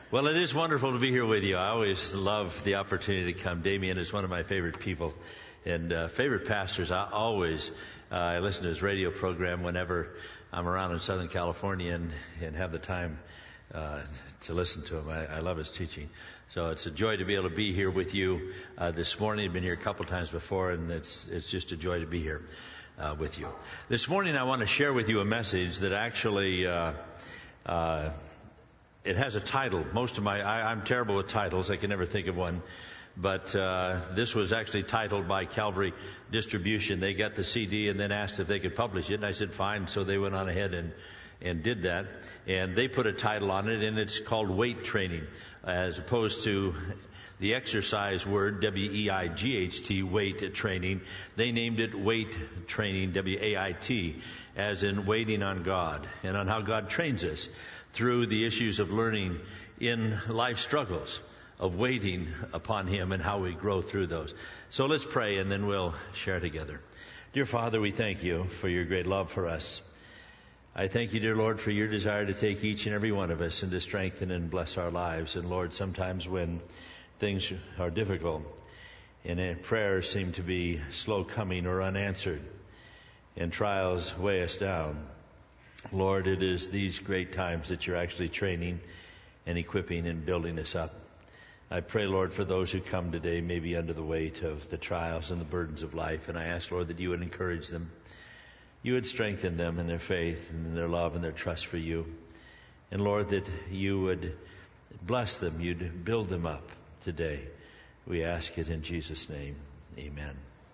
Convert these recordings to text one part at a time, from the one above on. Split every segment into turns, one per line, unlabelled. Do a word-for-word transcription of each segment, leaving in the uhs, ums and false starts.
Well, it is wonderful to be here with you. I always love the opportunity to come. Damien is one of my favorite people and uh, favorite pastors. I always uh, I listen to his radio program whenever I'm around in Southern California and, and have the time uh, to listen to him. I, I love his teaching. So it's a joy to be able to be here with you uh, this morning. I've been here a couple times before, and it's it's just a joy to be here uh, with you. This morning I want to share with you a message that actually uh, uh, it has a title. Most of my, I, I'm terrible with titles. I can never think of one. But uh, this was actually titled by Calvary Distribution. They got the C D and then asked if they could publish it. And I said, fine. So they went on ahead and, and did that. And they put a title on it, and it's called Weight Training, as opposed to the exercise word, W E I G H T, weight training. They named it Weight Training, W A I T, as in waiting on God and on how God trains us through the issues of learning in life struggles, of waiting upon Him and how we grow through those. So let's pray and then we'll share together. Dear Father, we thank you for your great love for us. I thank you, dear Lord, for your desire to take each and every one of us and to strengthen and bless our lives. And Lord, sometimes when things are difficult and prayers seem to be slow coming or unanswered and trials weigh us down, Lord, it is these great times that you're actually training and equipping and building us up. I pray, Lord, for those who come today maybe under the weight of the trials and the burdens of life. And I ask, Lord, that you would encourage them. You would strengthen them in their faith and in their love and their trust for you. And, Lord, that you would bless them. You'd build them up today. We ask it in Jesus' name. Amen.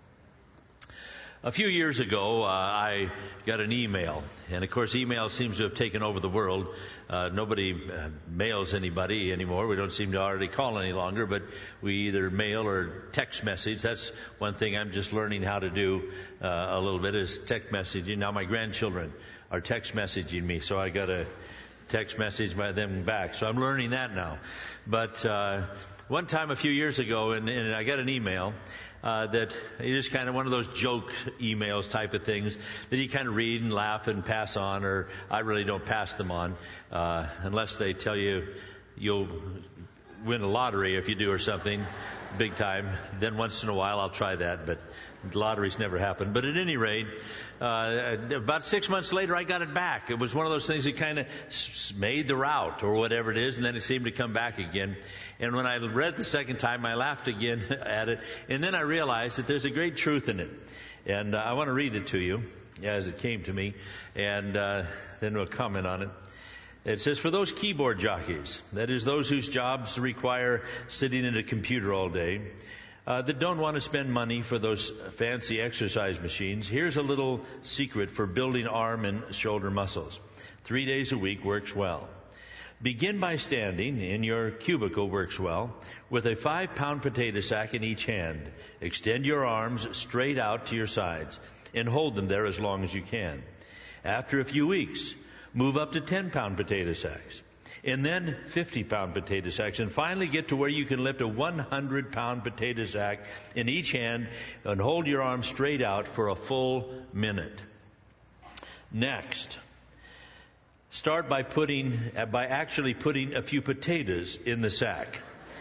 A few years ago, uh, I got an email, and of course email seems to have taken over the world. Uh, nobody uh, mails anybody anymore. We don't seem to already call any longer, but we either mail or text message. That's one thing I'm just learning how to do uh, a little bit, is text messaging. Now my grandchildren are text messaging me, so I got a text message by them back. So I'm learning that now. But uh, one time a few years ago, and, and I got an email Uh, that it is kind of one of those joke emails type of things that you kind of read and laugh and pass on, or I really don't pass them on, uh, unless they tell you you'll win a lottery if you do or something big time. Then once in a while I'll try that, but lotteries never happen. But at any rate, uh, about six months later I got it back. It was one of those things that kind of made the route or whatever it is, and then it seemed to come back again. And when I read it the second time, I laughed again at it. And then I realized that there's a great truth in it. And uh, I want to read it to you as it came to me, and uh, then we'll comment on it. It says, for those keyboard jockeys, that is those whose jobs require sitting at a computer all day, uh, that don't want to spend money for those fancy exercise machines, here's a little secret for building arm and shoulder muscles. Three days a week works well. Begin by standing in your cubicle works well with a five pound potato sack in each hand. Extend your arms straight out to your sides and hold them there as long as you can. After a few weeks, move up to ten pound potato sacks, and then fifty pound potato sacks, and finally get to where you can lift a one hundred pound potato sack in each hand and hold your arms straight out for a full minute. Next, start by putting, by actually putting a few potatoes in the sack.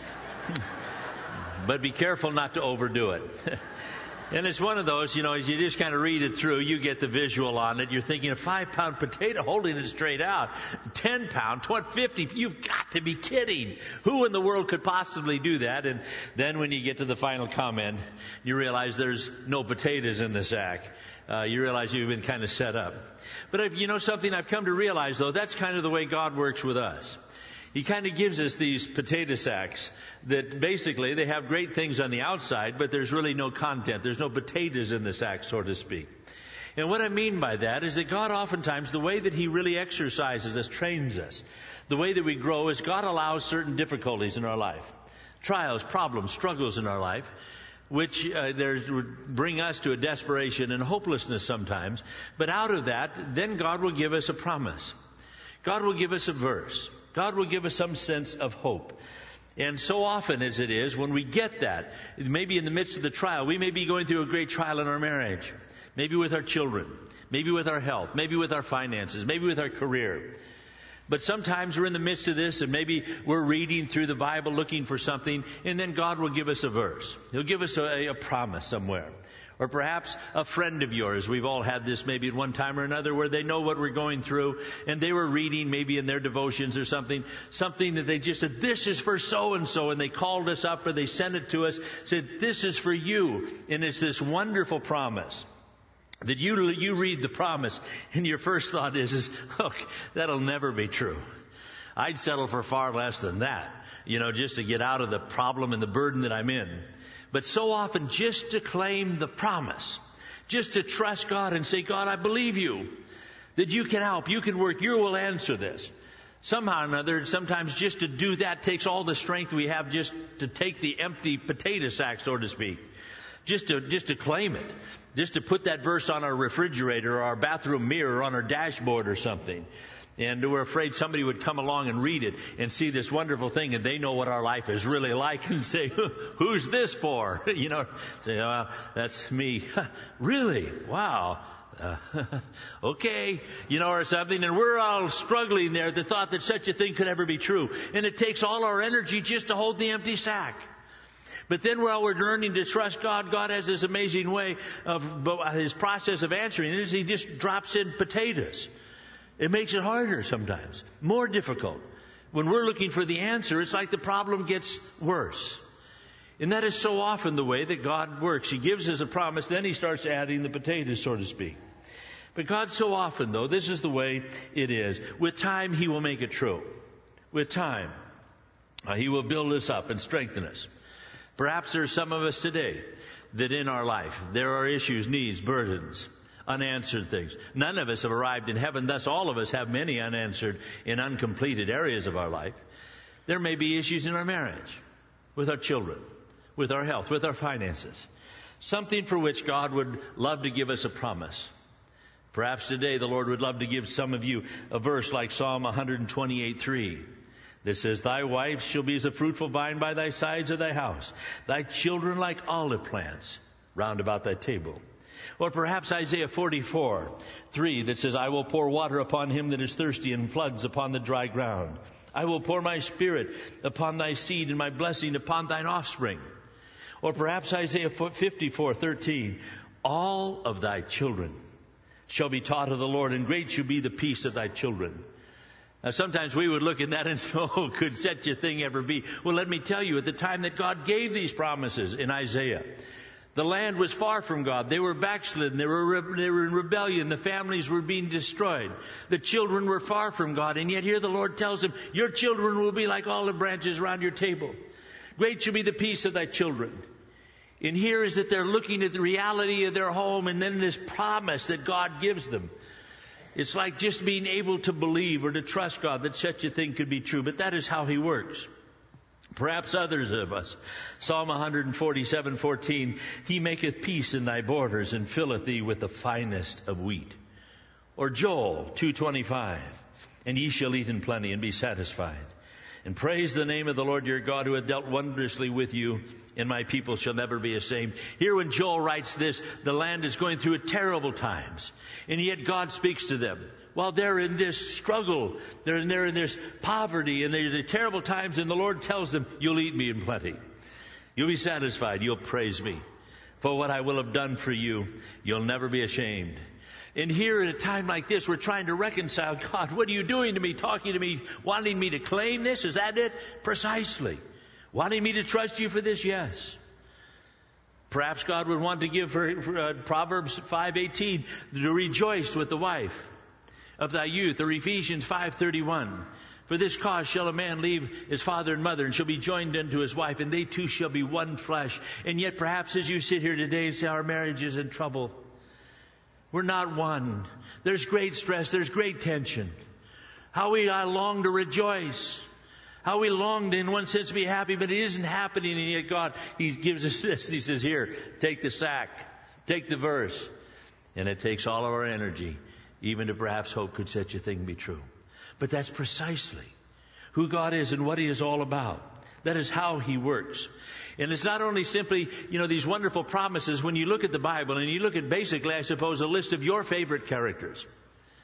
But be careful not to overdo it. And it's one of those, you know, as you just kind of read it through, you get the visual on it. You're thinking a five pound potato, holding it straight out, ten pound, twenty, fifty, you've got to be kidding. Who in the world could possibly do that? And then when you get to the final comment, you realize there's no potatoes in the sack. Uh, you realize you've been kind of set up. But if, you know something I've come to realize, though, that's kind of the way God works with us. He kind of gives us these potato sacks that basically they have great things on the outside, but there's really no content. There's no potatoes in the sack, so to speak. And what I mean by that is that God oftentimes, the way that He really exercises us, trains us, the way that we grow is God allows certain difficulties in our life, trials, problems, struggles in our life, which uh, there's, bring us to a desperation and hopelessness sometimes. But out of that, then God will give us a promise. God will give us a verse. God will give us some sense of hope. And so often as it is, when we get that, maybe in the midst of the trial, we may be going through a great trial in our marriage, maybe with our children, maybe with our health, maybe with our finances, maybe with our career. But sometimes we're in the midst of this, and maybe we're reading through the Bible looking for something, and then God will give us a verse. He'll give us a, a promise somewhere. Or perhaps a friend of yours. We've all had this maybe at one time or another where they know what we're going through, and they were reading maybe in their devotions or something, something that they just said, this is for so-and-so, and they called us up or they sent it to us, said, this is for you. And it's this wonderful promise. That you you read the promise, and your first thought is, is, look, that'll never be true. I'd settle for far less than that, you know, just to get out of the problem and the burden that I'm in. But so often, just to claim the promise, just to trust God and say, God, I believe you, that you can help, you can work, you will answer this. Somehow or another, sometimes just to do that takes all the strength we have just to take the empty potato sack, so to speak. Just to, just to claim it. Just to put that verse on our refrigerator or our bathroom mirror or on our dashboard or something. And we're afraid somebody would come along and read it and see this wonderful thing, and they know what our life is really like and say, who's this for? You know, say, well, that's me. Really? Wow. Uh, okay. You know, or something. And we're all struggling there at the thought that such a thing could ever be true. And it takes all our energy just to hold the empty sack. But then while we're learning to trust God, God has this amazing way of his process of answering it is he just drops in potatoes. It makes it harder sometimes, more difficult. When we're looking for the answer, it's like the problem gets worse. And that is so often the way that God works. He gives us a promise, then he starts adding the potatoes, so to speak. But God so often, though, this is the way it is. With time, he will make it true. With time, uh, he will build us up and strengthen us. Perhaps there are some of us today that in our life there are issues, needs, burdens, unanswered things. None of us have arrived in heaven, thus all of us have many unanswered and uncompleted areas of our life. There may be issues in our marriage, with our children, with our health, with our finances. Something for which God would love to give us a promise. Perhaps today the Lord would love to give some of you a verse like Psalm one twenty-eight three. This says, thy wife shall be as a fruitful vine by thy sides of thy house, thy children like olive plants round about thy table. Or perhaps Isaiah forty-four three that says, I will pour water upon him that is thirsty and floods upon the dry ground. I will pour my spirit upon thy seed and my blessing upon thine offspring. Or perhaps Isaiah fifty-four thirteen, all of thy children shall be taught of the Lord, and great shall be the peace of thy children. Now, sometimes we would look at that and say, oh, could such a thing ever be? Well, let me tell you, at the time that God gave these promises in Isaiah, the land was far from God. They were backslidden. They were, re- they were in rebellion. The families were being destroyed. The children were far from God. And yet here the Lord tells them, your children will be like olive branches around your table. Great shall be the peace of thy children. And here is that they're looking at the reality of their home and then this promise that God gives them. It's like just being able to believe or to trust God that such a thing could be true. But that is how he works. Perhaps others of us. Psalm one forty-seven fourteen, he maketh peace in thy borders and filleth thee with the finest of wheat. Or Joel two twenty-five, and ye shall eat in plenty and be satisfied. And praise the name of the Lord your God who hath dealt wondrously with you, and my people shall never be ashamed. Here when Joel writes this, the land is going through terrible times. And yet God speaks to them. While they're in this struggle, they're in, they're in this poverty, and there's terrible times, and the Lord tells them, you'll eat me in plenty. You'll be satisfied. You'll praise me. For what I will have done for you, you'll never be ashamed. And here at a time like this, we're trying to reconcile, God, what are you doing to me, talking to me, wanting me to claim this? Is that it? Precisely. Wanting me to trust you for this? Yes. Perhaps God would want to give for, for uh, Proverbs five eighteen, to rejoice with the wife of thy youth, or Ephesians five thirty-one. For this cause shall a man leave his father and mother, and shall be joined unto his wife, and they two shall be one flesh. And yet perhaps as you sit here today and say our marriage is in trouble, we're not one. There's great stress. There's great tension. How we I long to rejoice. How we long to, in one sense, be happy, but it isn't happening. And yet God, he gives us this. He says, here, take the sack. Take the verse. And it takes all of our energy, even to perhaps hope could such a thing be true. But that's precisely who God is and what he is all about. That is how he works. And it's not only simply, you know, these wonderful promises. When you look at the Bible and you look at basically, I suppose, a list of your favorite characters.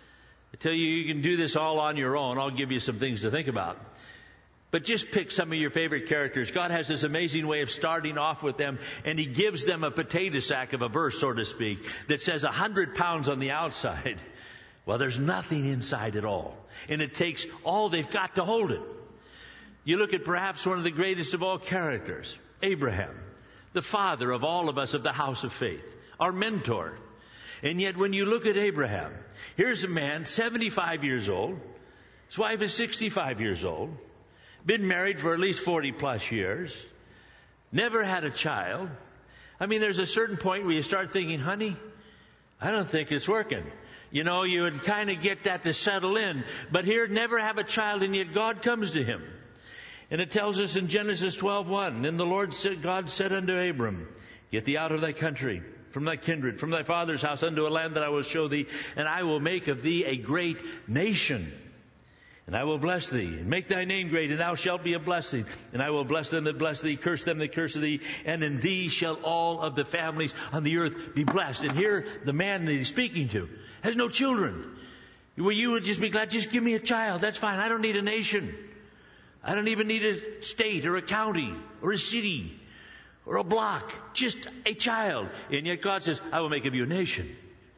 I tell you, you can do this all on your own. I'll give you some things to think about. But just pick some of your favorite characters. God has this amazing way of starting off with them, and He gives them a potato sack of a verse, so to speak, that says a hundred pounds on the outside. Well, there's nothing inside at all. And it takes all they've got to hold it. You look at perhaps one of the greatest of all characters, Abraham, the father of all of us of the house of faith, our mentor. And yet when you look at Abraham, here's a man, seventy-five years old. His wife is sixty-five years old. Been married for at least forty plus years. Never had a child. I mean, there's a certain point where you start thinking, honey, I don't think it's working. You know, you would kind of get that to settle in. But here, never have a child, and yet God comes to him. And it tells us in Genesis twelve one, and the Lord said, God said unto Abram, get thee out of thy country, from thy kindred, from thy father's house, unto a land that I will show thee, and I will make of thee a great nation. And I will bless thee, and make thy name great, and thou shalt be a blessing. And I will bless them that bless thee, curse them that curse thee, and in thee shall all of the families on the earth be blessed. And here, the man that he's speaking to has no children. Well, you would just be glad, just give me a child. That's fine. I don't need a nation. I don't even need a state or a county or a city or a block. Just a child. And yet God says, I will make of you a nation.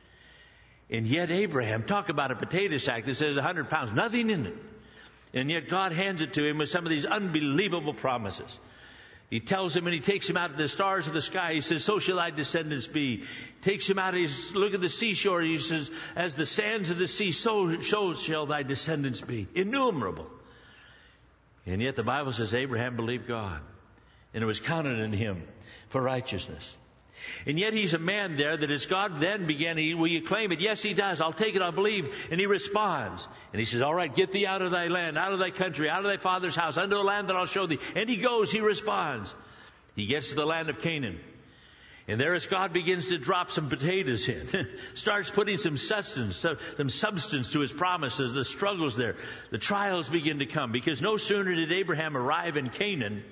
And yet Abraham, talk about a potato sack that says a hundred pounds, nothing in it. And yet God hands it to him with some of these unbelievable promises. He tells him, and he takes him out to the stars of the sky. He says, so shall thy descendants be. Takes him out, he's look at the seashore. He says, as the sands of the sea, so, so shall thy descendants be. Innumerable. And yet the Bible says Abraham believed God, and it was counted in him for righteousness. And yet he's a man there that as God then began, he, will you claim it? Yes, he does. I'll take it. I'll believe. And he responds. And he says, all right, get thee out of thy land, out of thy country, out of thy father's house, unto a land that I'll show thee. And he goes, he responds. He gets to the land of Canaan. And there as God begins to drop some potatoes in, starts putting some sustenance, some substance to his promises, the struggles there, the trials begin to come. Because no sooner did Abraham arrive in Canaan,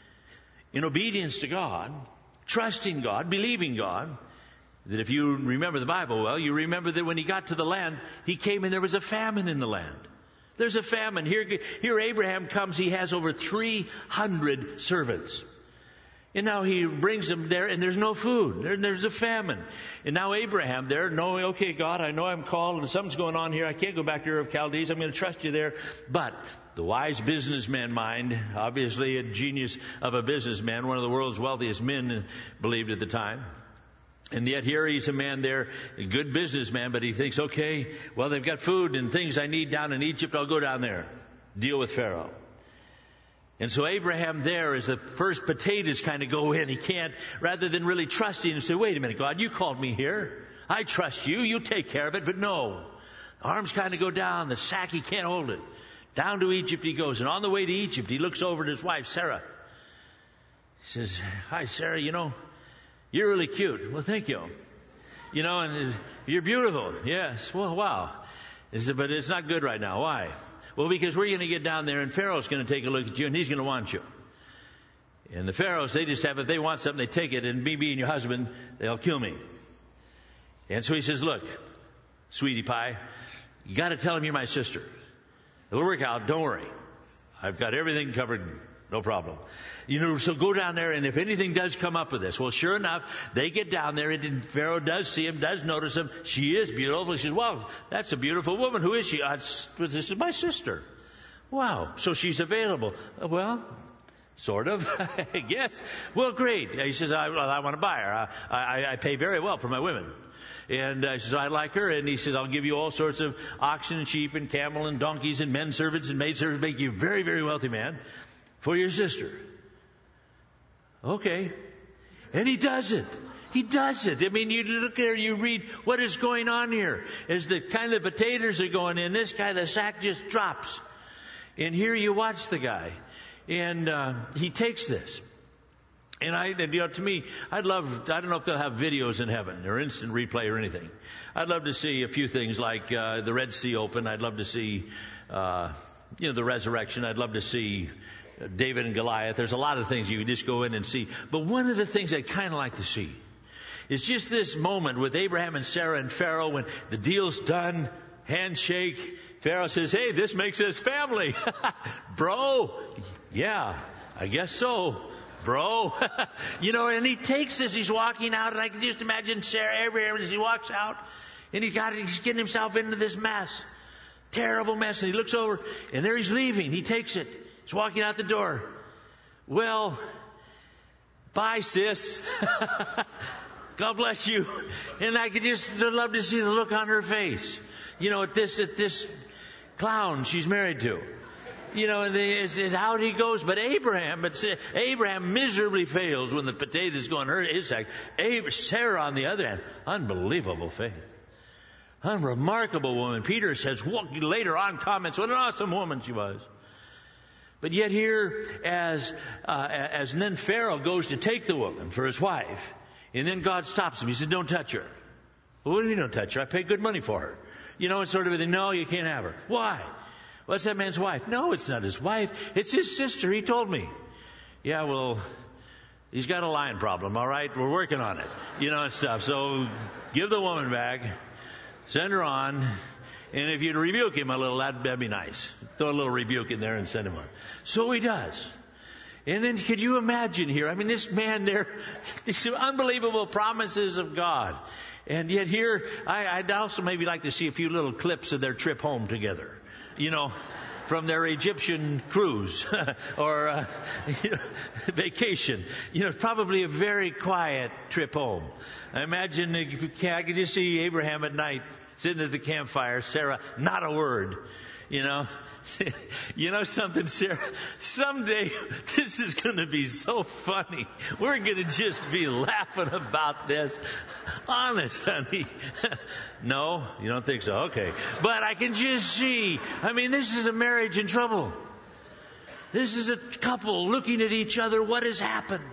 in obedience to God, trusting God, believing God, that if you remember the Bible well, you remember that when he got to the land, he came and there was a famine in the land. There's a famine. Here, here Abraham comes, he has over three hundred servants. And now he brings them there and there's no food. There, there's a famine. And now Abraham there, knowing, okay, God, I know I'm called and something's going on here. I can't go back to Ur of Chaldees. I'm going to trust you there. But the wise businessman mind, obviously a genius of a businessman, one of the world's wealthiest men believed at the time. And yet here he's a man there, a good businessman, but he thinks, okay, well, they've got food and things I need down in Egypt. I'll go down there, deal with Pharaoh. And so Abraham there, as the first potatoes kind of go in, he can't, rather than really trusting and say, wait a minute, God, you called me here. I trust you. You take care of it. But no, the arms kind of go down. The sack, he can't hold it. Down to Egypt he goes. And on the way to Egypt, he looks over at his wife, Sarah. He says, hi, Sarah, you know, you're really cute. Well, thank you. You know, and you're beautiful. Yes. Well, wow. He said, but it's not good right now. Why? Well, because we're going to get down there and Pharaoh's going to take a look at you and he's going to want you. And the Pharaohs, they just have, if they want something, they take it, and me being your husband, they'll kill me. And so he says, look, sweetie pie, you got to tell him you're my sister. It'll work out. Don't worry. I've got everything covered. No problem. You know, so go down there, and if anything does come up with this, well, sure enough, they get down there, and Pharaoh does see him, does notice him. She is beautiful. He says, well, that's a beautiful woman. Who is she? Uh, this is my sister. Wow. So she's available. Uh, well, sort of, I guess. Well, great. He says, I, well, I want to buy her. I, I, I pay very well for my women. And uh, he says, I like her. And he says, I'll give you all sorts of oxen and sheep and camel and donkeys and men servants and maid servants, make you a very, very wealthy man for your sister. Okay. And he does it. He does it. I mean, you look there, you read what is going on here. As the kind of potatoes are going in, this guy, the sack just drops. And here you watch the guy. And uh, he takes this. And I, you know, to me, I'd love, I don't know if they'll have videos in heaven or instant replay or anything. I'd love to see a few things like uh, the Red Sea open. I'd love to see, uh, you know, the resurrection. I'd love to see David and Goliath. There's a lot of things you can just go in and see. But one of the things I'd kind of like to see is just this moment with Abraham and Sarah and Pharaoh when the deal's done. handshake. Pharaoh says, hey, this makes us family. Bro, yeah, I guess so. Bro, you know, and he takes this, he's walking out, and I can just imagine Sarah, Abraham, as he walks out, and he got, he's getting himself into this mess. Terrible mess. And he looks over, and there he's leaving. He takes it. He's walking out the door. Well, bye, sis. God bless you. And I could just love to see the look on her face. You know, at this, at this clown she's married to. You know, and it's, it's out he goes. But Abraham, but Abraham miserably fails when the potatoes go in her, his sack. Sarah, on the other hand, unbelievable faith. Unremarkable woman. Peter says, later on comments, what an awesome woman she was. But yet here, as, uh, as then Pharaoh goes to take the woman for his wife, and then God stops him. He said, don't touch her. Well, what do you mean don't touch her? I paid good money for her. You know, it's sort of a thing. No, you can't have her. Why? Well, it's that man's wife. No, it's not his wife. It's his sister. He told me. Yeah, well, he's got a lying problem, all right? We're working on it. You know, and stuff. So give the woman back. Send her on. And if you'd rebuke him a little, that'd, that'd be nice. Throw a little rebuke in there and send him on. So he does. And then could you imagine here? I mean, this man there, these unbelievable promises of God. And yet here, I, I'd also maybe like to see a few little clips of their trip home together. You know, from their Egyptian cruise or uh, you know, vacation. You know, probably a very quiet trip home. I imagine if you can, I could just see Abraham at night sitting at the campfire, Sarah, not a word. You know, you know something, Sarah? Someday this is going to be so funny. We're going to just be laughing about this. Honest, honey. No, you don't think so? Okay. But I can just see, I mean, this is a marriage in trouble. This is a couple looking at each other. What has happened?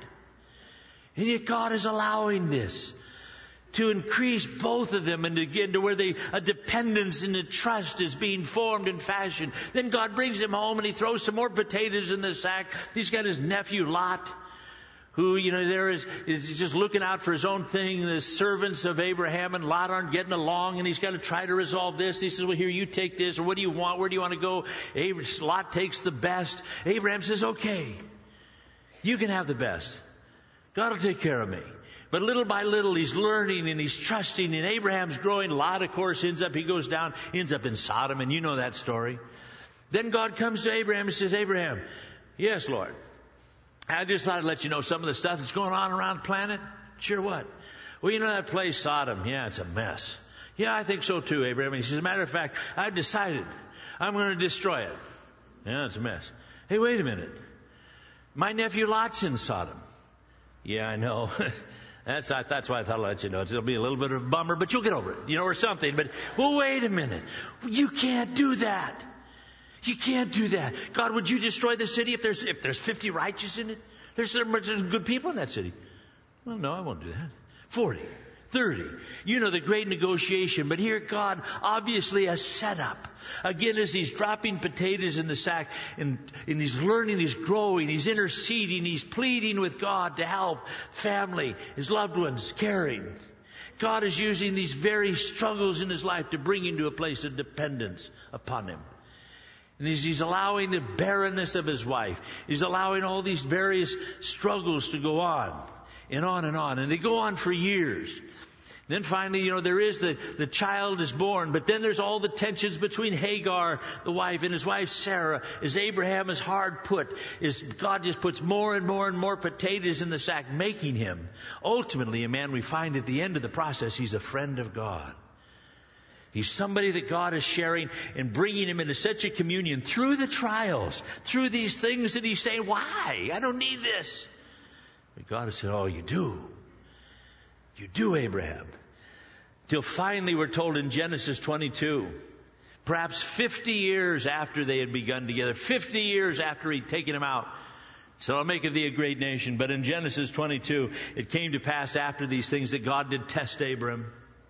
And yet God is allowing this to increase both of them and to get to where they, a dependence and a trust is being formed and fashioned. Then God brings him home and he throws some more potatoes in the sack. He's got his nephew Lot, who, you know, there is, is just looking out for his own thing. The servants of Abraham and Lot aren't getting along, and he's got to try to resolve this. He says, well, here, you take this, or what do you want? Where do you want to go? Abraham, Lot takes the best. Abraham says, okay, you can have the best. God will take care of me. But little by little, he's learning and he's trusting, and Abraham's growing. Lot, of course, ends up, he goes down, ends up in Sodom, and you know that story. Then God comes to Abraham and says, Abraham, yes, Lord, I just thought I'd let you know some of the stuff that's going on around the planet. Sure, what? Well, you know that place, Sodom. Yeah, it's a mess. Yeah, I think so too, Abraham. He says, as a matter of fact, I've decided I'm going to destroy it. Yeah, it's a mess. Hey, wait a minute. My nephew Lot's in Sodom. Yeah, I know. That's that's why I thought I'd let you know. It'll be a little bit of a bummer, but you'll get over it, you know, or something. But, well, wait a minute. You can't do that. You can't do that. God, would you destroy the city if there's if there's fifty righteous in it? There's some good people in that city. Well, no, I won't do that. forty, thirty. You know, the great negotiation. But here, God, obviously a setup. Again, as he's dropping potatoes in the sack, and, and he's learning, he's growing, he's interceding, he's pleading with God to help family, his loved ones, caring. God is using these very struggles in his life to bring him to a place of dependence upon him. And he's, he's allowing the barrenness of his wife. He's allowing all these various struggles to go on and on and on. And they go on for years. Then finally, you know, there is the, the child is born, but then there's all the tensions between Hagar, the wife, and his wife Sarah, as Abraham is hard put, as God just puts more and more and more potatoes in the sack, making him ultimately a man we find at the end of the process, he's a friend of God. He's somebody that God is sharing and bringing him into such a communion through the trials, through these things that he's saying, why? I don't need this. But God has said, oh, you do. You do, Abraham. Till finally we're told in Genesis twenty-two, perhaps fifty years after they had begun together, fifty years after he'd taken him out. So I'll make of thee a great nation. But in Genesis twenty-two, it came to pass after these things that God did test Abram.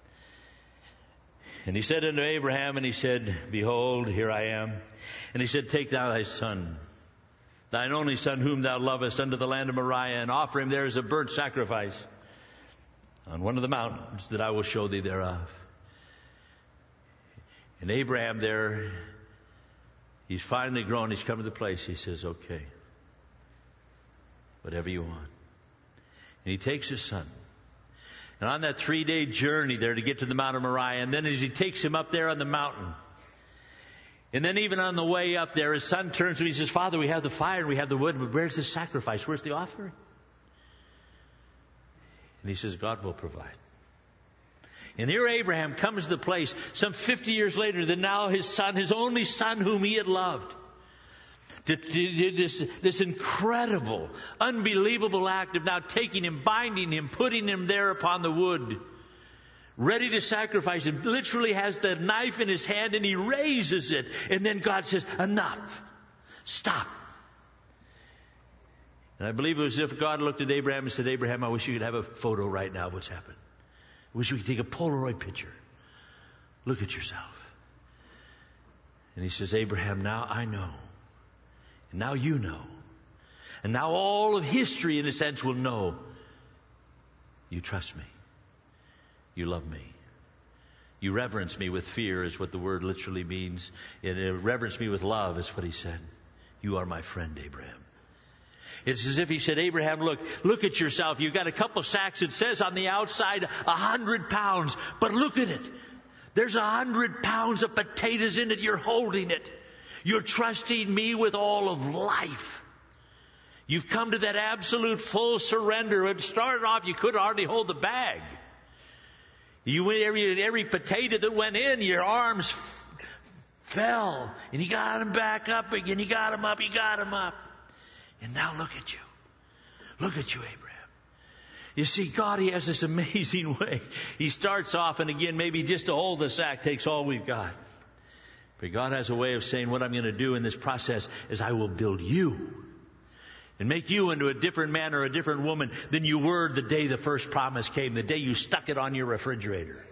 And he said unto Abraham, and he said, behold, here I am. And he said, take thou thy son, thine only son whom thou lovest, unto the land of Moriah, and offer him there as a burnt sacrifice on one of the mountains that I will show thee thereof. And Abraham there, he's finally grown. He's come to the place. He says, okay, whatever you want. And he takes his son. And on that three-day journey there to get to the Mount of Moriah, and then as he takes him up there on the mountain, and then even on the way up there, his son turns to him and he says, Father, we have the fire and we have the wood, but where's the sacrifice? Where's the offering? And he says, God will provide. And here Abraham comes to the place some fifty years later that now his son, his only son whom he had loved, did this, this incredible, unbelievable act of now taking him, binding him, putting him there upon the wood, ready to sacrifice him, literally has the knife in his hand and he raises it. And then God says, enough. Stop. And I believe it was as if God looked at Abraham and said, Abraham, I wish you could have a photo right now of what's happened. I wish we could take a Polaroid picture. Look at yourself. And he says, Abraham, now I know. And now you know. And now all of history, in a sense, will know. You trust me. You love me. You reverence me with fear is what the word literally means. And uh, reverence me with love is what he said. You are my friend, Abraham. It's as if he said, Abraham, look, look at yourself. You've got a couple of sacks. It says on the outside, a hundred pounds. But look at it. There's a hundred pounds of potatoes in it. You're holding it. You're trusting me with all of life. You've come to that absolute full surrender. It started off, you could hardly hold the bag. You went every, every potato that went in, your arms f- fell. And you got them back up again. You got them up. You got them up. And now look at you. Look at you, Abraham. You see, God, He has this amazing way. He starts off, and again, maybe just to hold the sack takes all we've got. But God has a way of saying, what I'm going to do in this process is I will build you and make you into a different man or a different woman than you were the day the first promise came, the day you stuck it on your refrigerator.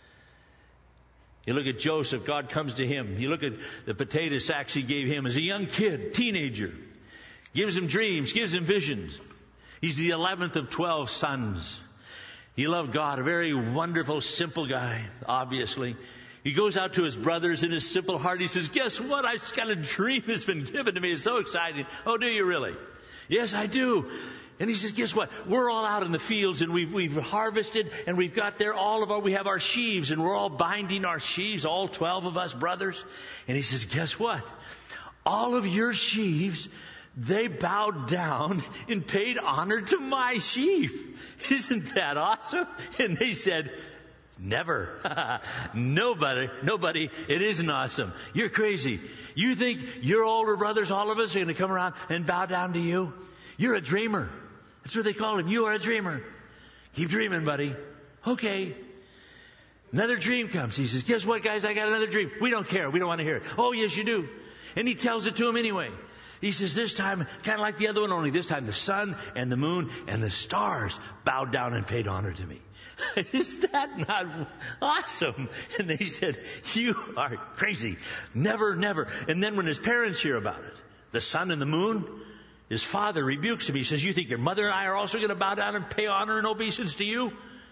You look at Joseph, God comes to him. You look at the potato sacks He gave him as a young kid, teenager. Gives him dreams, gives him visions. He's the eleventh of twelve sons. He loved God, a very wonderful, simple guy, obviously. He goes out to his brothers in his simple heart. He says, guess what? I've just got a dream that's been given to me. It's so exciting. Oh, do you really? Yes, I do. And he says, guess what? We're all out in the fields and we've, we've harvested and we've got there all of our, we have our sheaves and we're all binding our sheaves, all twelve of us brothers. And he says, guess what? All of your sheaves, they bowed down and paid honor to my sheaf. Isn't that awesome? And they said, never. nobody, nobody, it isn't awesome. You're crazy. You think your older brothers, all of us, are going to come around and bow down to you? You're a dreamer. That's what they call him. You are a dreamer. Keep dreaming, buddy. Okay. Another dream comes. He says, guess what, guys? I got another dream. We don't care. We don't want to hear it. Oh, yes, you do. And he tells it to him anyway. He says, this time, kind of like the other one, only this time the sun and the moon and the stars bowed down and paid honor to me. Is that not awesome? And they said, you are crazy. Never, never. And then when his parents hear about it, the sun and the moon, his father rebukes him. He says, you think your mother and I are also going to bow down and pay honor and obeisance to you? And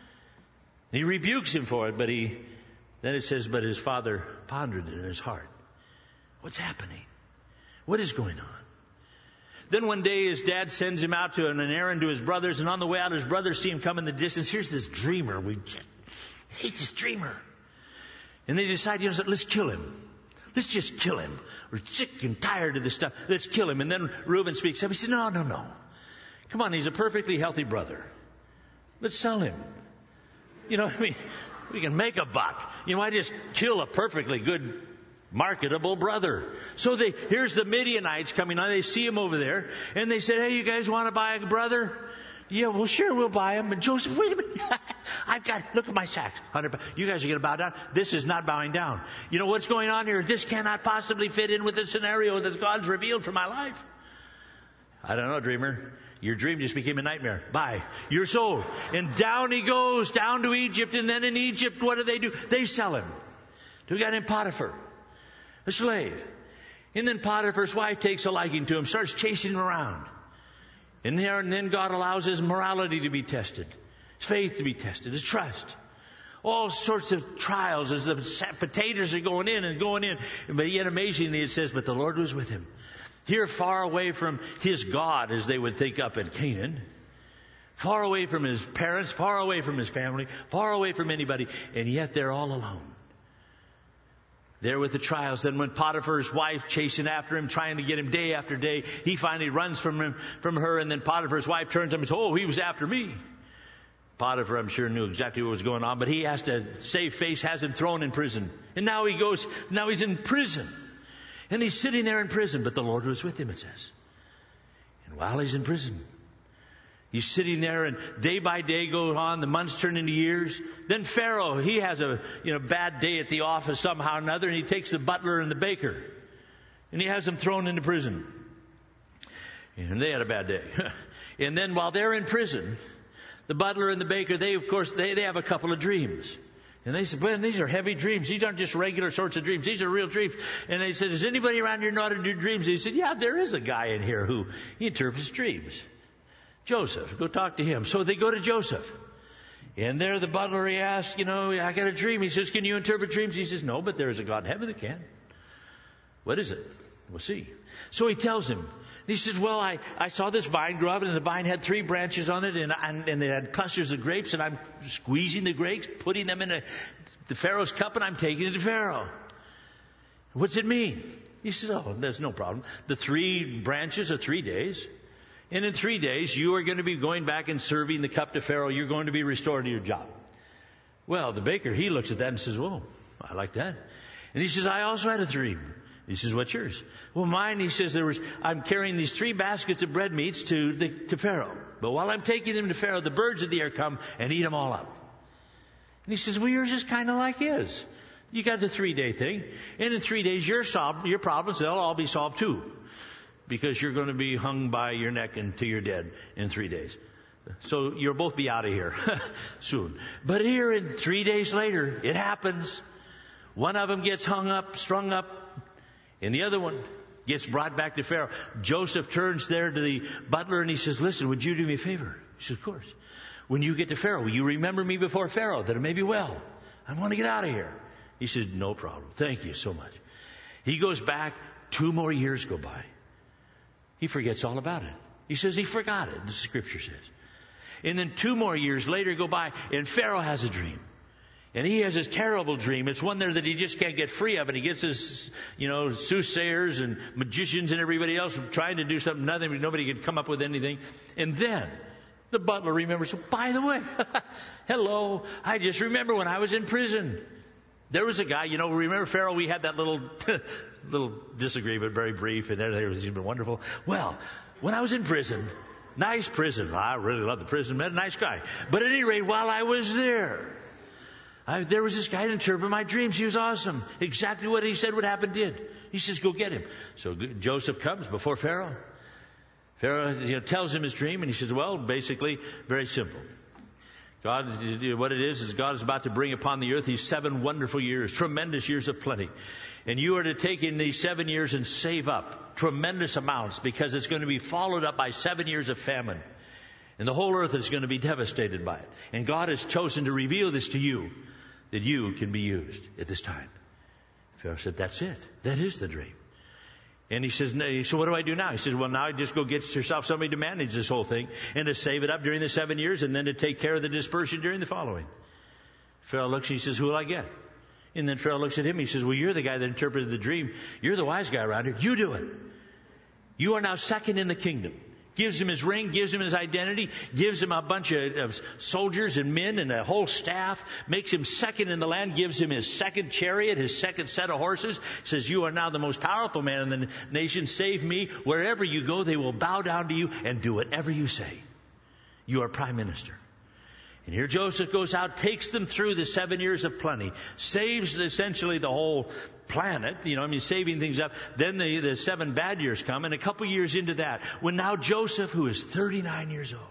he rebukes him for it, but he, then it says, but his father pondered it in his heart. What's happening? What is going on? Then one day his dad sends him out to an errand to his brothers, and on the way out his brothers see him come in the distance. Here's this dreamer. We hate this dreamer. And they decide, you know, let's kill him. Let's just kill him. We're sick and tired of this stuff. Let's kill him. And then Reuben speaks up. He said, no, no, no. Come on, he's a perfectly healthy brother. Let's sell him. You know, I mean, we can make a buck. You might just kill a perfectly good marketable brother. So they, here's the Midianites coming on. They see him over there and they said, hey, you guys want to buy a brother? Yeah, well, sure, we'll buy him. But Joseph, wait a minute. I've got, look at my sacks. You guys are going to bow down. This is not bowing down. You know what's going on here? This cannot possibly fit in with the scenario that God's revealed for my life. I don't know, dreamer. Your dream just became a nightmare. Bye. You're sold. And down he goes, down to Egypt. And then in Egypt, what do they do? They sell him to a guy named Potiphar, a slave. And then Potiphar's wife takes a liking to him, starts chasing him around. And there, and then God allows his morality to be tested, his faith to be tested, his trust. All sorts of trials as the potatoes are going in and going in. But yet amazingly it says, but the Lord was with him. Here far away from his God, as they would think up in Canaan. Far away from his parents, far away from his family, far away from anybody. And yet they're all alone. There with the trials. Then when Potiphar's wife chasing after him, trying to get him day after day, he finally runs from him, from her, and then Potiphar's wife turns to him and says, oh, he was after me. Potiphar, I'm sure, knew exactly what was going on, but he has to save face, has him thrown in prison. And now he goes, now he's in prison. And he's sitting there in prison, but the Lord was with him, it says. And while he's in prison, he's sitting there, and day by day goes on, the months turn into years. Then Pharaoh, he has a you know bad day at the office somehow or another, and he takes the butler and the baker, and he has them thrown into prison. And they had a bad day. And then while they're in prison, the butler and the baker, they, of course, they, they have a couple of dreams. And they said, well, these are heavy dreams. These aren't just regular sorts of dreams. These are real dreams. And they said, does anybody around here know how to do dreams? And he said, yeah, there is a guy in here who he interprets dreams. Joseph, go talk to him. So they go to Joseph. And there the butler, he asks, you know, I got a dream. He says, can you interpret dreams? He says, no, but there is a God in heaven that can. What is it? We'll see. So he tells him. He says, well, I, I saw this vine grow up, and the vine had three branches on it, and, and, and it had clusters of grapes, and I'm squeezing the grapes, putting them in a, the Pharaoh's cup, and I'm taking it to Pharaoh. What's it mean? He says, oh, there's no problem. The three branches are three days. And in three days, you are going to be going back and serving the cup to Pharaoh. You're going to be restored to your job. Well, the baker, he looks at that and says, whoa, I like that. And he says, I also had a dream. He says, what's yours? Well, mine, he says, there was, I'm carrying these three baskets of bread meats to the, to Pharaoh. But while I'm taking them to Pharaoh, the birds of the air come and eat them all up. And he says, well, yours is kind of like his. You got the three day thing. And in three days, your, solved, your problems, they'll all be solved too. Because you're going to be hung by your neck until you're dead in three days. So you'll both be out of here soon. But here in three days later, it happens. One of them gets hung up, strung up, and the other one gets brought back to Pharaoh. Joseph turns there to the butler and he says, listen, would you do me a favor? He says, of course. When you get to Pharaoh, will you remember me before Pharaoh that it may be well? I want to get out of here. He said, no problem. Thank you so much. He goes back. Two more years go by. He forgets all about it. He says he forgot it, the scripture says. And then two more years later go by, and Pharaoh has a dream. And he has this terrible dream. It's one there that he just can't get free of. And he gets his, you know, soothsayers and magicians and everybody else trying to do something. Nothing, nobody could come up with anything. And then the butler remembers, so by the way, hello, I just remember when I was in prison. There was a guy, you know, remember Pharaoh, we had that little little disagreement, very brief, and everything was even wonderful. Well, when I was in prison, nice prison. I really love the prison, met a nice guy. But at any rate, while I was there, I, there was this guy to interpret my dreams. He was awesome. Exactly what he said would happen did. He says, go get him. So Joseph comes before Pharaoh. Pharaoh you know, tells him his dream, and he says, well, basically, very simple. God, what it is, is God is about to bring upon the earth these seven wonderful years, tremendous years of plenty. And you are to take in these seven years and save up tremendous amounts, because it's going to be followed up by seven years of famine. And the whole earth is going to be devastated by it. And God has chosen to reveal this to you, that you can be used at this time. Pharaoh said, that's it. That is the dream. And he says, so what do I do now? He says, well, now just go get yourself somebody to manage this whole thing and to save it up during the seven years and then to take care of the dispersion during the following. Pharaoh looks and he says, who will I get? And then Pharaoh looks at him. He says, well, you're the guy that interpreted the dream. You're the wise guy around here. You do it. You are now second in the kingdom. Gives him his ring, gives him his identity, gives him a bunch of, of soldiers and men and a whole staff, makes him second in the land, gives him his second chariot, his second set of horses, says, you are now the most powerful man in the nation. Save me. Wherever you go, they will bow down to you and do whatever you say. You are prime minister. And here Joseph goes out, takes them through the seven years of plenty, saves essentially the whole planet, you know, I mean, saving things up. Then the, the seven bad years come, and a couple years into that, when now Joseph, who is thirty-nine years old,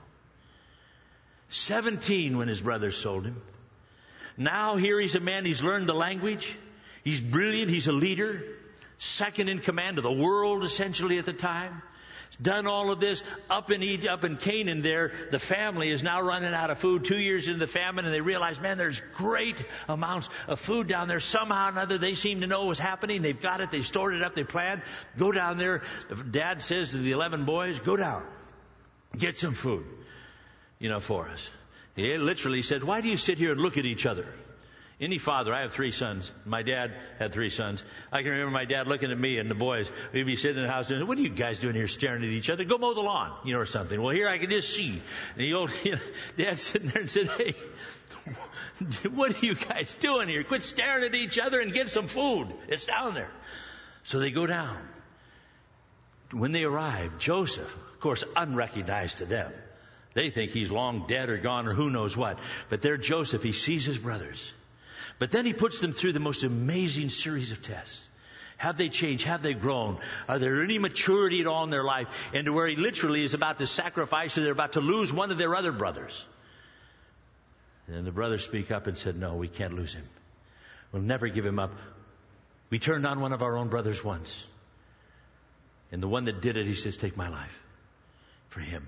seventeen when his brothers sold him, now here he's a man, he's learned the language, he's brilliant, he's a leader, second in command of the world essentially at the time, done all of this up in Egypt, up in Canaan there. The family is now running out of food two years into the famine, and they realize, man, there's great amounts of food down there. Somehow or another, they seem to know what was happening. They've got it. They stored it up. They planned. Go down there. Dad says to the eleven boys, go down. Get some food, you know, for us. He literally said, why do you sit here and look at each other? Any father, I have three sons. My dad had three sons. I can remember my dad looking at me and the boys. We'd be sitting in the house doing, what are you guys doing here staring at each other? Go mow the lawn, you know, or something. Well, here I can just see. And the old you know, dad sitting there and said, hey, what are you guys doing here? Quit staring at each other and get some food. It's down there. So they go down. When they arrive, Joseph, of course, unrecognized to them. They think he's long dead or gone or who knows what. But there Joseph, he sees his brothers. But then he puts them through the most amazing series of tests. Have they changed? Have they grown? Are there any maturity at all in their life? And to where he literally is about to sacrifice or they're about to lose one of their other brothers. And the brothers speak up and said, no, we can't lose him. We'll never give him up. We turned on one of our own brothers once. And the one that did it, he says, take my life for him.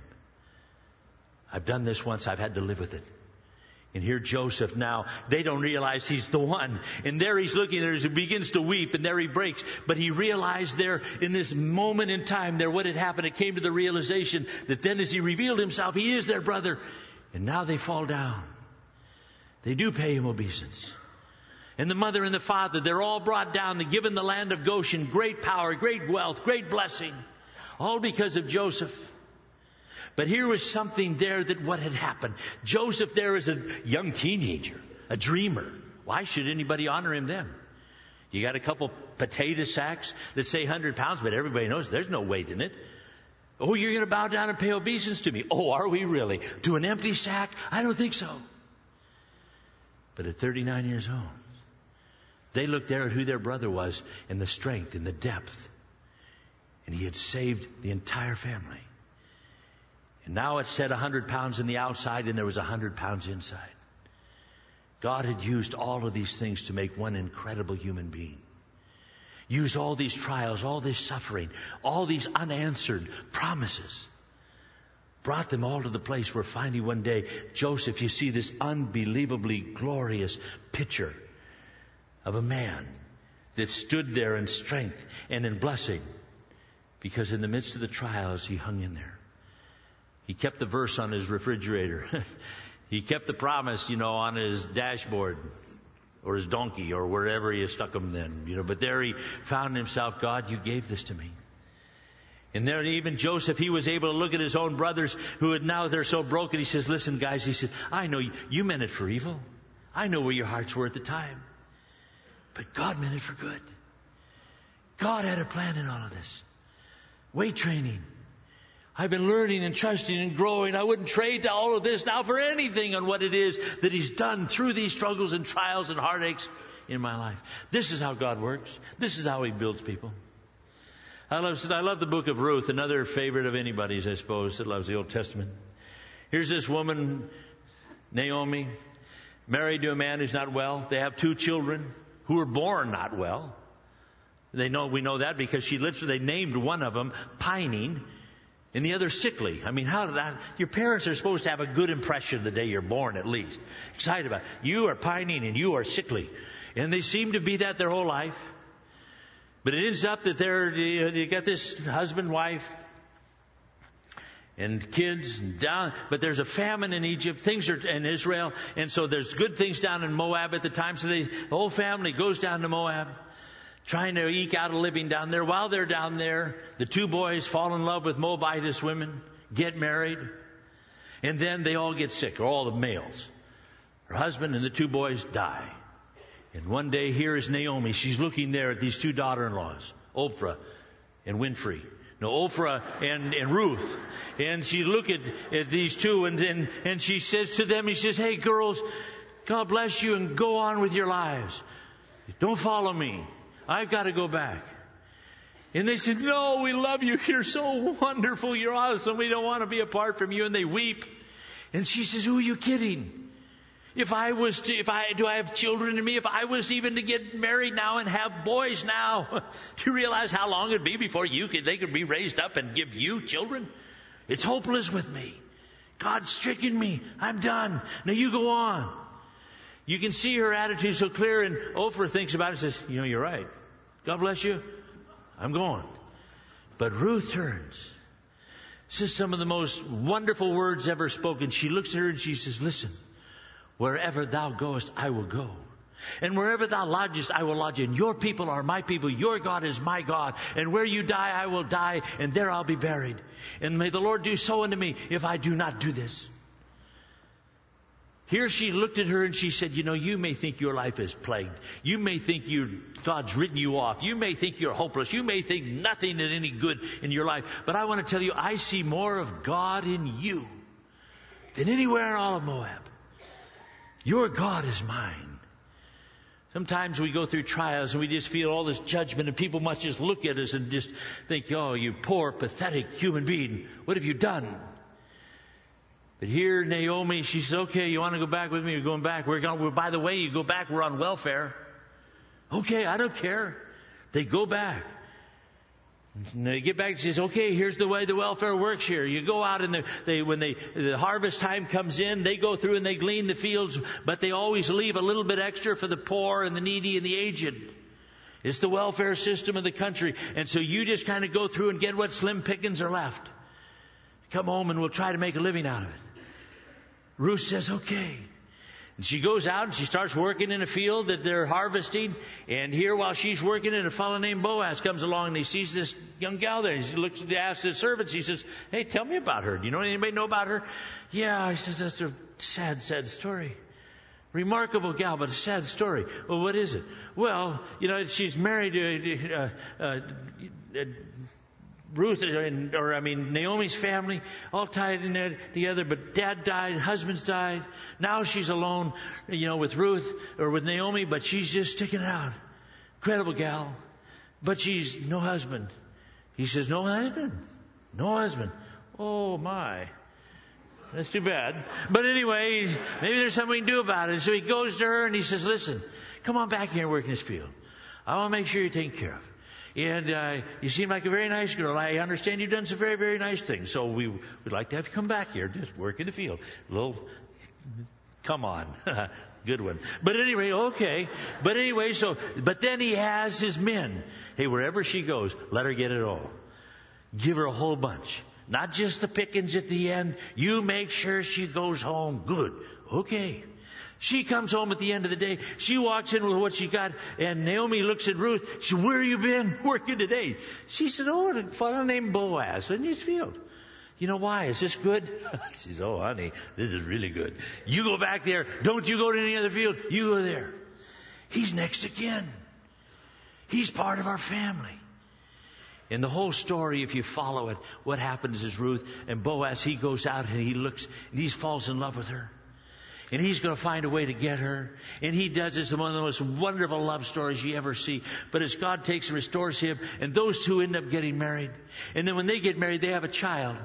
I've done this once. I've had to live with it. And here Joseph now, they don't realize he's the one. And there he's looking at her as he begins to weep, and there he breaks. But he realized there in this moment in time there what had happened. It came to the realization that then as he revealed himself, he is their brother. And now they fall down. They do pay him obeisance. And the mother and the father, they're all brought down and given the land of Goshen, great power, great wealth, great blessing. All because of Joseph. But here was something there that what had happened. Joseph there is a young teenager, a dreamer. Why should anybody honor him then? You got a couple potato sacks that say one hundred pounds, but everybody knows there's no weight in it. Oh, you're going to bow down and pay obeisance to me? Oh, are we really? To an empty sack? I don't think so. But at thirty-nine years old, they looked there at who their brother was and the strength and the depth. And he had saved the entire family. And now it said one hundred pounds in the outside and there was one hundred pounds inside. God had used all of these things to make one incredible human being. Used all these trials, all this suffering, all these unanswered promises. Brought them all to the place where finally one day, Joseph, you see this unbelievably glorious picture of a man that stood there in strength and in blessing. Because in the midst of the trials, he hung in there. He kept the verse on his refrigerator. He kept the promise, you know, on his dashboard or his donkey or wherever he stuck them then, you know. But there he found himself, God, you gave this to me. And there even Joseph, he was able to look at his own brothers who had now they're so broken. He says, listen, guys, he said, I know you, you meant it for evil. I know where your hearts were at the time. But God meant it for good. God had a plan in all of this. Weight training. I've been learning and trusting and growing. I wouldn't trade all of this now for anything on what it is that He's done through these struggles and trials and heartaches in my life. This is how God works. This is how He builds people. I love, I love the book of Ruth, another favorite of anybody's, I suppose, that loves the Old Testament. Here's this woman, Naomi, married to a man who's not well. They have two children who were born not well. They know, we know that because she literally, they named one of them pining and the other sickly. I mean, how did that, your parents are supposed to have a good impression the day you're born at least. Excited about it. You are pining and you are sickly. And they seem to be that their whole life. But it ends up that they're, you got this husband, wife, and kids down, but there's a famine in Egypt, things are in Israel, and so there's good things down in Moab at the time, so they, the whole family goes down to Moab, trying to eke out a living down there. While they're down there, the two boys fall in love with Moabitess women, get married, and then they all get sick, or all the males. Her husband and the two boys die. And one day, here is Naomi. She's looking there at these two daughter-in-laws, Oprah and Winfrey. No, Oprah and, and Ruth. And she look at, at these two and, and, and she says to them, he says, hey girls, God bless you and go on with your lives. Don't follow me. I've got to go back. And they said, no, we love you. You're so wonderful. You're awesome. We don't want to be apart from you. And they weep. And she says, who are you kidding? If I was to, if I, do I have children in me? If I was even to get married now and have boys now, do you realize how long it'd be before you could, they could be raised up and give you children? It's hopeless with me. God's stricken me. I'm done. Now you go on. You can see her attitude so clear, and Oprah thinks about it and says, you know, you're right. God bless you. I'm going. But Ruth turns. This is some of the most wonderful words ever spoken. She looks at her and she says, listen, wherever thou goest, I will go. And wherever thou lodgest, I will lodge. And your people are my people. Your God is my God. And where you die, I will die. And there I'll be buried. And may the Lord do so unto me if I do not do this. Here she looked at her and she said, you know, you may think your life is plagued. You may think you, God's written you off. You may think you're hopeless. You may think nothing is any good in your life. But I want to tell you, I see more of God in you than anywhere in all of Moab. Your God is mine. Sometimes we go through trials and we just feel all this judgment, and people must just look at us and just think, oh, you poor, pathetic human being. What have you done? But here, Naomi, she says, okay, you want to go back with me? You're going back. We're going, well, by the way, you go back, we're on welfare. Okay, I don't care. They go back. And they get back and says, okay, here's the way the welfare works here. You go out and the, they, when they, the harvest time comes in, they go through and they glean the fields, but they always leave a little bit extra for the poor and the needy and the aged. It's the welfare system of the country. And so you just kind of go through and get what slim pickings are left. Come home and we'll try to make a living out of it. Ruth says, okay. And she goes out and she starts working in a field that they're harvesting. And here while she's working it, a fellow named Boaz comes along and he sees this young gal there. He looks at asks the servants. He says, hey, tell me about her. Do you know anybody know about her? Yeah, he says, that's a sad, sad story. Remarkable gal, but a sad story. Well, what is it? Well, you know, she's married to uh, uh, uh, Ruth, or I mean, Naomi's family, all tied in there together, but dad died, husband's died. Now she's alone, you know, with Ruth or with Naomi, but she's just sticking it out. Incredible gal. But she's no husband. He says, no husband? No husband. Oh my. That's too bad. But anyway, maybe there's something we can do about it. So he goes to her and he says, listen, come on back here and work in this field. I want to make sure you're taken care of. And uh, you seem like a very nice girl. I understand you've done some very, very nice things. So we would like to have you come back here, just work in the field. A little, come on. Good one. But anyway, okay. But anyway, so, but then he has his men. Hey, wherever she goes, let her get it all. Give her a whole bunch. Not just the pickings at the end. You make sure she goes home good. Okay. She comes home at the end of the day. She walks in with what she got, and Naomi looks at Ruth. She said, where have you been working today? She said, oh, a fellow named Boaz in his field. You know why? Is this good? She says, oh, honey, this is really good. You go back there. Don't you go to any other field. You go there. He's next again. He's part of our family. In the whole story, if you follow it, what happens is Ruth and Boaz, he goes out and he looks, and he falls in love with her. And he's going to find a way to get her. And he does. It's one of the most wonderful love stories you ever see. But as God takes and restores him, and those two end up getting married. And then when they get married, they have a child.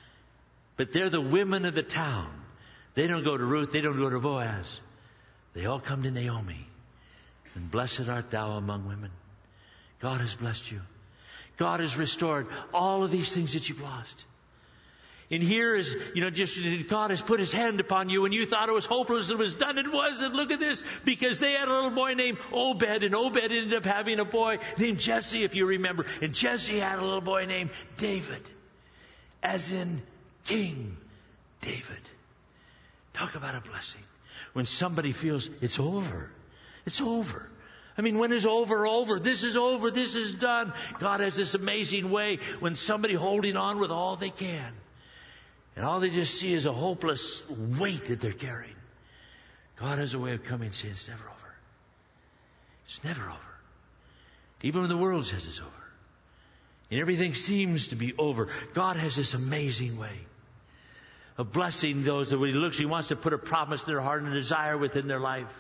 But they're the women of the town. They don't go to Ruth. They don't go to Boaz. They all come to Naomi. And blessed art thou among women. God has blessed you. God has restored all of these things that you've lost. And here is, you know, just God has put his hand upon you and you thought it was hopeless. It was done. It wasn't. Look at this. Because they had a little boy named Obed, and Obed ended up having a boy named Jesse, if you remember. And Jesse had a little boy named David, as in King David. Talk about a blessing. When somebody feels it's over. It's over. I mean, when is over, over? This is over. This is done. God has this amazing way when somebody holding on with all they can. And all they just see is a hopeless weight that they're carrying. God has a way of coming and saying, it's never over. It's never over. Even when the world says it's over. And everything seems to be over. God has this amazing way of blessing those that when he looks, he wants to put a promise in their heart and a desire within their life.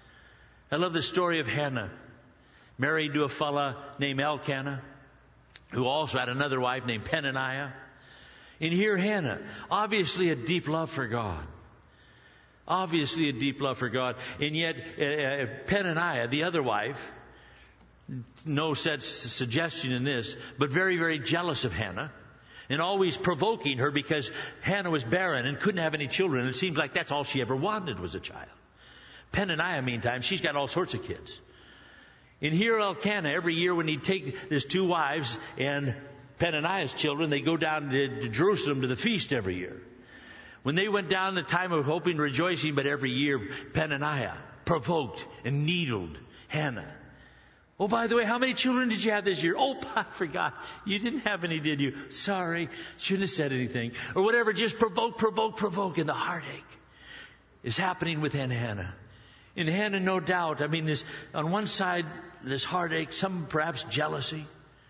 I love the story of Hannah, married to a fella named Elkanah, who also had another wife named Peninnah. And here Hannah, obviously a deep love for God. Obviously a deep love for God. And yet, uh, Peninnah, the other wife, no such suggestion in this, but very, very jealous of Hannah. And always provoking her because Hannah was barren and couldn't have any children. And it seems like that's all she ever wanted was a child. Peninnah, meantime, she's got all sorts of kids. And here Elkanah, every year when he'd take his two wives and Peninnah's children, they go down to, to Jerusalem to the feast every year. When they went down, the time of hope and rejoicing, but every year Peninnah provoked and needled Hannah. Oh, by the way, how many children did you have this year? Oh, I forgot. You didn't have any, did you? Sorry. Shouldn't have said anything. Or whatever. Just provoke, provoke, provoke. And the heartache is happening with Hannah. And Hannah, no doubt, I mean, this, on one side, this heartache, some perhaps jealousy.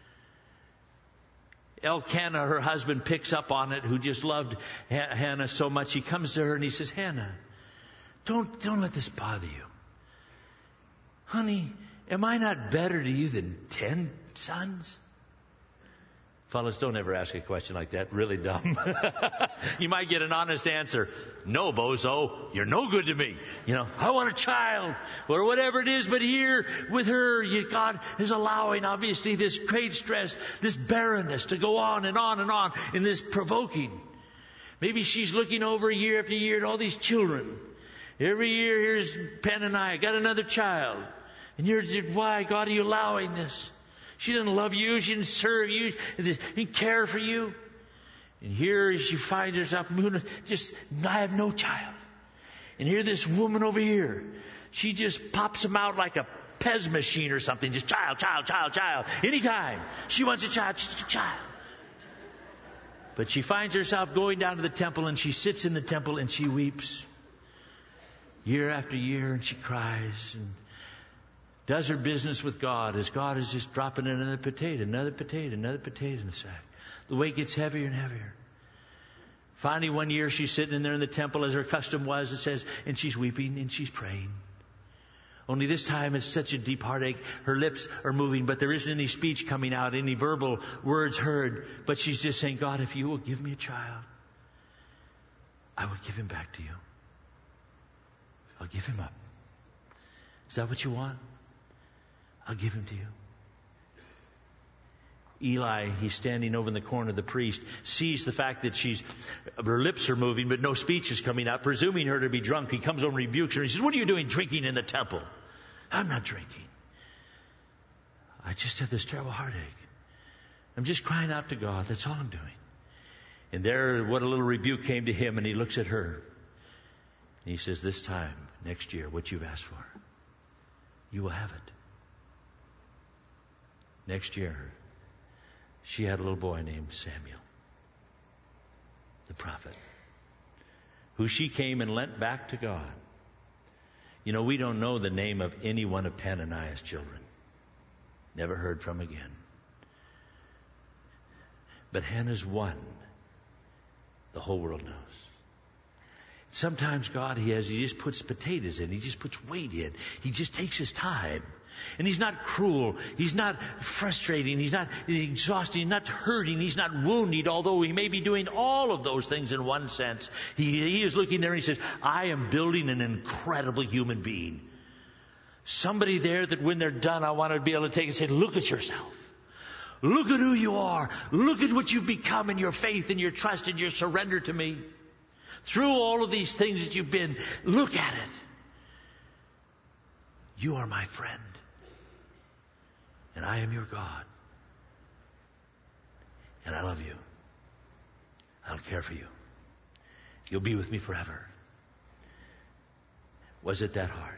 Elkanah, her husband, picks up on it, who just loved Hannah so much. He comes to her and he says, Hannah, don't, don't let this bother you. Honey, am I not better to you than ten sons? Fellas, don't ever ask a question like that. Really dumb. You might get an honest answer. No, bozo, you're no good to me. You know, I want a child or whatever it is. But here with her, you, God is allowing, obviously, this great stress, this barrenness to go on and on and on in this provoking. Maybe she's looking over year after year at all these children. Every year, here's Peninnah, got another child. And you're, why, God, are you allowing this? She didn't love you. She didn't serve you. She didn't care for you. And here she finds herself, just, I have no child. And here this woman over here, she just pops him out like a Pez machine or something. Just child, child, child, child. Anytime she wants a child, she's a child. But she finds herself going down to the temple, and she sits in the temple and she weeps. Year after year, and she cries and does her business with God as God is just dropping in another potato, another potato, another potato in the sack. The weight gets heavier and heavier. Finally, one year she's sitting in there in the temple as her custom was, it says, and she's weeping and she's praying. Only this time it's such a deep heartache. Her lips are moving, but there isn't any speech coming out, any verbal words heard. But she's just saying, God, if you will give me a child, I will give him back to you. I'll give him up. Is that what you want? I'll give him to you. Eli, he's standing over in the corner. The priest sees the fact that she's, her lips are moving, but no speech is coming out, presuming her to be drunk. He comes over and rebukes her. He says, what are you doing drinking in the temple? I'm not drinking. I just have this terrible heartache. I'm just crying out to God. That's all I'm doing. And there, what a little rebuke came to him, and he looks at her. And he says, this time, next year, what you've asked for, you will have it. Next year, she had a little boy named Samuel, the prophet, who she came and lent back to God. You know, we don't know the name of any one of Peninnah's children. Never heard from again. But Hannah's one the whole world knows. Sometimes God, He has, He just puts potatoes in. He just puts weight in. He just takes His time. And He's not cruel. He's not frustrating. He's not exhausting. He's not hurting. He's not wounded, although He may be doing all of those things in one sense. He, he is looking there and He says, I am building an incredible human being. Somebody there that when they're done, I want to be able to take and say, look at yourself. Look at who you are. Look at what you've become in your faith and your trust and your surrender to me. Through all of these things that you've been, look at it. You are my friend. And I am your God. And I love you. I'll care for you. You'll be with me forever. Was it that hard?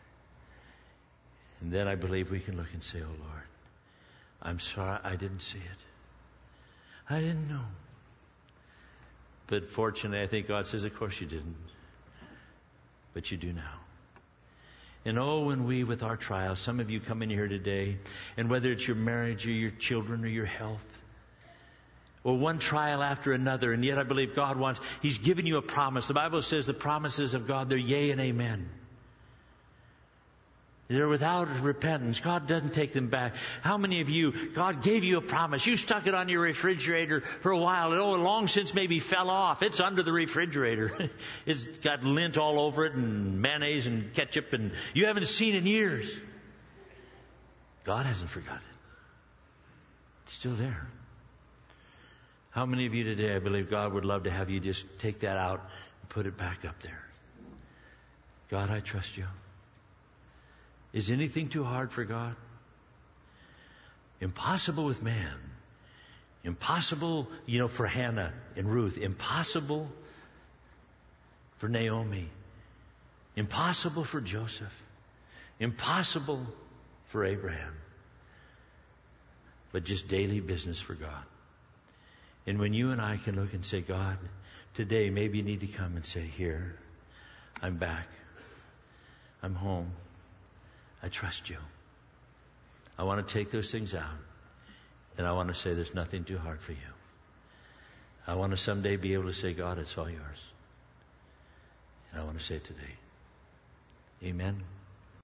And then I believe we can look and say, oh Lord, I'm sorry I didn't see it. I didn't know. But fortunately, I think God says, of course you didn't. But you do now. And oh, when we, with our trials, some of you come in here today, and whether it's your marriage or your children or your health, or one trial after another, and yet I believe God wants, He's given you a promise. The Bible says the promises of God, they're yea and amen. They're without repentance. God doesn't take them back. How many of you, God gave you a promise. You stuck it on your refrigerator for a while. And oh, long since maybe fell off. It's under the refrigerator. It's got lint all over it and mayonnaise and ketchup, and you haven't seen it in years. God hasn't forgotten it. It's still there. How many of you today, I believe God would love to have you just take that out and put it back up there. God, I trust you. Is anything too hard for God? Impossible with man. Impossible, you know, for Hannah and Ruth. Impossible for Naomi. Impossible for Joseph. Impossible for Abraham. But just daily business for God. And when you and I can look and say, God, today maybe you need to come and say, here, I'm back. I'm home. I trust you. I want to take those things out. And I want to say there's nothing too hard for you. I want to someday be able to say, God, it's all yours. And I want to say it today. Amen.